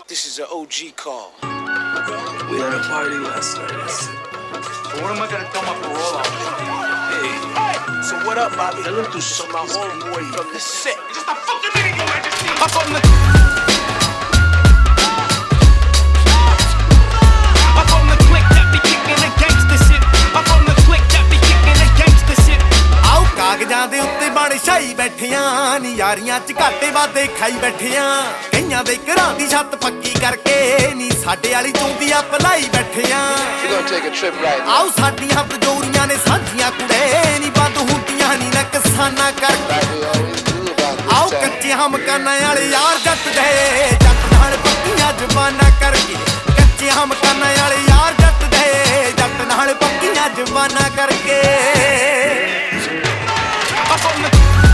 This is an OG call. We had a party last night. So what am I gonna tell my parole officer? Hey, so what up, Bobby? I looked through some of my homeboy from the set. Just a fucking minute, Your Majesty. Up on the click that be kicking the gangster shit. Up on the click that be kicking the gangster shit. ਆਓ ਕਾਗਜ਼ਾਂ ਦੇ ਉੱਤੇ ਬਣ ਛਾਈ ਬੈਠੀਆਂ ਨੀ ਯਾਰੀਆਂ ਚ ਘਾਟੇ ਵਾਦੇ ਖਾਈ ਬੈਠੀਆਂ ਕਈਆਂ ਦੇ ਘਰਾਂ ਦੀ ਛੱਤ ਪੱਕੀ ਕਰਕੇ ਨੀ ਸਾਡੇ ਵਾਲੀ ਚੌਂਦੀਆਂ ਪਲਾਈ ਬੈਠੀਆਂ ਆਓ ਸਾਡੀਆਂ ਬਜੋਰੀਆਂ ਨੇ ਸਾਂਝੀਆਂ ਕੁੜੇ ਨੀ ਬੰਦ ਹੁੰਦੀਆਂ ਨੀ ਨਕਸਾਨਾ ਕਰਕੇ ਆਓ ਕੱਚੇ ਮਕਾਨਾਂ ਵਾਲੇ ਯਾਰ ਜੱਟ ਦੇ ਜੱਟ ਨਾਲ ਪੱਕੀਆਂ ਜ਼ਬਾਨਾਂ ਕਰਕੇ ਕੱਚੇ ਮਕਾਨਾਂ ਵਾਲੇ ਯਾਰ ਜੱਟ ਦੇ ਜੱਟ ਨਾਲ ਪੱਕੀਆਂ ਜ਼ਬਾਨਾਂ ਕਰਕੇ Up on the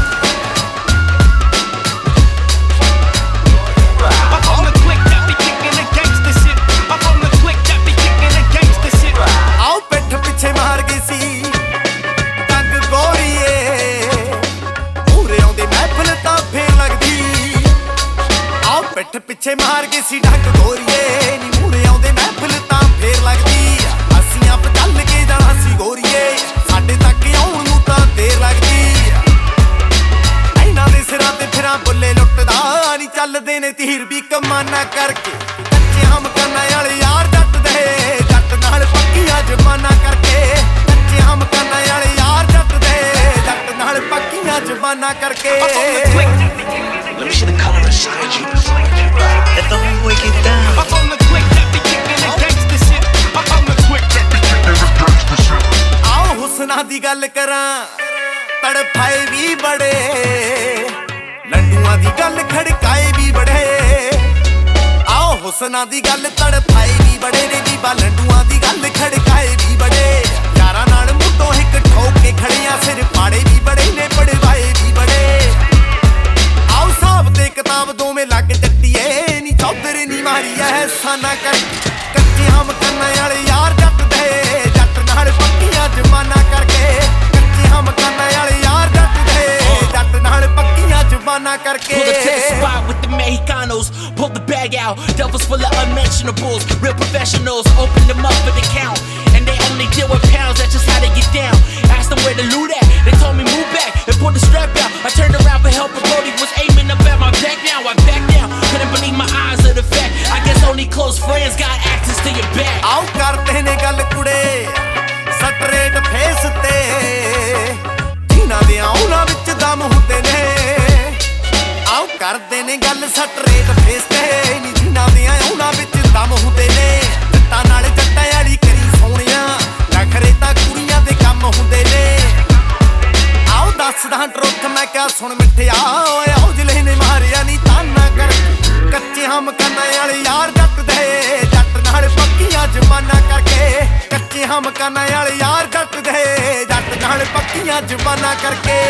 click that be kicking the gangster shit. Up on the click that be kicking the gangster shit. ਆਓ ਪਿੱਠ ਪਿੱਛੇ ਮਾਰ ਗਈ ਸੀ ਟੰਗ ਗੋਰੀਏ ਮੂਹਰੇ ਆਉਂਦੇ ਮਹਿਫਲ ਤਾਂ ਫੇਰ ਲੱਗਦੀ ਆਓ ਪਿੱਠ ਪਿੱਛੇ ਮਾਰ ਗਈ ਸੀ ਟੰਗ ਗੋਰੀਏ ਨੀ ਮੂਹਰੇ ਆਉਂਦੇ ਮਹਿਫਲ ਤਾਂ ਫੇਰ ਲੱਗਦੀ ਅਸੀਂ ਆਪ ਚੱਲ ਕੇ ਜਾਣਾ ਸੀ ਗੋਰੀਏ ਸਾਡੇ ਤੱਕ ਆਉਣ ਨੂੰ ਤਾਂ ਦੇਰ ਲੱਗਦੀ ਇਹਨਾਂ ਦੇ ਸਿਰਾਂ ਤੇ ਫਿਰਾਂ ਬੁੱਲੇ ਲੁੱਟਦਾ ਨੀ ਚੱਲਦੇ ਨੇ ਤੀਰ ਵੀ ਕਮਾਨਾ ਕਰਕੇ ਕੱਚੇ ਮਕਾਨਾਂ ਵਾਲੇ ਯਾਰ ਜੱਟ ਦੇ ਜੱਟ ਨਾਲ ਪੱਕੀਆਂ ਜ਼ਬਾਨਾਂ ਕਰਕੇ ਕੱਚੇ ਮਕਾਨਾਂ ਵਾਲੇ ਯਾਰ ਜੱਟ ਦੇ ਜੱਟ ਨਾਲ ਪੱਕੀਆਂ ਜ਼ਬਾਨਾਂ ਕਰਕੇ Let me see the color inside you. Let the homeboy get down. Up on the click that be kicking the gangster shit. Up on the click that be kicking the gangster shit. ਆਓ ਹੁਸਨਾਂ ਦੀ ਗੱਲ ਕਰਾਂ ਤੜਫਾਏ ਵੀ ਬੜੇ ਲੰਡੂਆਂ ਦੀ ਗੱਲ ਖੜਕਾਏ ਵੀ ਬੜੇ ਆਓ ਹੁਸਨਾਂ ਦੀ ਗੱਲ ਤੜਫਾਏ ਵੀ ਬੜੇ ਨੇ ਬੀਬਾ ਲੰਡੂਆਂ ਦੀ ਗੱਲ ਖੜਕਾਏ ਵੀ ਬੜੇ ਯਾਰਾਂ ਨਾਲ ਮੁੱਢੋਂ ਇੱਕ ਠੋਕ ਕੇ ਖੜੀਆਂ ਸਿਰ ਪਾੜੇ ਵੀ ਬੜੇ ਨੇ ਪੜਵਾਏ ਵੀ ਬੜੇ ਆਓ ਹਿਸਾਬ ਤੇ ਕਿਤਾਬ ਦੋਵੇਂ ਲੱਗ ਜੱਟੀਏ ਨੀ ਚੌਧਰ ਨੀ ਮਾਰੀ ਐ ਸਾਨਾ ਕਰ ਕੱਚੇ ਮਕਾਨਾਂ ਵਾਲੇ ਯਾਰ ਜੱਟ ਦੇ ਜੱਟ ਨਾਲ ਪੱਕੀਆਂ ਜ਼ਬਾਨਾਂ ਕਰਕੇ ਕੱਚੇ ਮਕਾਨਾਂ ਵਾਲੇ ਯਾਰ ਜੱਟ ਦੇ ਜੱਟ ਨਾਲ ਪੱਕੀਆਂ ਜ਼ਬਾਨਾਂ ਕਰਕੇ Pull up to the spot with the Mexicanos. Pull the bag out. Devils full of unmentionables. Real professionals. Open them up for the count. And they only deal with pounds. That's just how they get down. Asked them where the loot at. They told me move back and pull the strap out. I turned around for help, but Brody was aiming up at my back. Now I back down. Couldn't believe my eyes of the fact. I guess only close friends got access to your back. ਆਓ ਕਰਦੇ ਨੇ ਗੱਲ ਕੁੜੇ straight face ਤੇ ਜਿਨ੍ਹਾਂ ਦੇ ਆਉਣਾ ਵਿੱਚ ਦਮ ਹੁੰਦੇ ਨੇ ਆਓ ਕਰਦੇ ਨੇ ਗੱਲ ਸਟਰੇਟ ਫੇਸ ਤੇ ਨੀ ਜਿਨ੍ਹਾਂ ਦੇ ਆਉਣਾ ਵਿੱਚ ਦਮ ਹੁੰਦੇ ਨੇ ਜੱਟਾਂ ਨਾਲ ਜੱਟਾਂ ਵਾਲੀ ਕਰੀ ਸੋਹਣਿਆ ਨਖਰੇ ਤਾਂ ਕੁੜੀਆਂ ਦੇ ਕੰਮ ਹੁੰਦੇ ਨੇ ਆਓ ਦੱਸਦਾ ਟਰੁੱਥ ਮੈਂ ਕਿਹਾ ਸੁਣ ਮਿੱਠਿਆ ਓਏ ਆਓ ਜਿਲੇ ਨੇ ਮਾਰਿਆ ਨੀ ਤਾਨਾ ਕਰ ਕੱਚੇ ਮਕਾਨਾਂ ਵਾਲੇ ਯਾਰ ਜੱਟ ਦੇ ਜੱਟ ਨਾਲ ਪੱਕੀਆਂ ਜ਼ਬਾਨਾਂ ਕਰਕੇ ਕੱਚੇ ਮਕਾਨਾਂ ਵਾਲੇ ਯਾਰ ਜੱਟ ਦੇ ਜੱਟ ਨਾਲ ਪੱਕੀਆਂ ਜ਼ਬਾਨਾਂ ਕਰਕੇ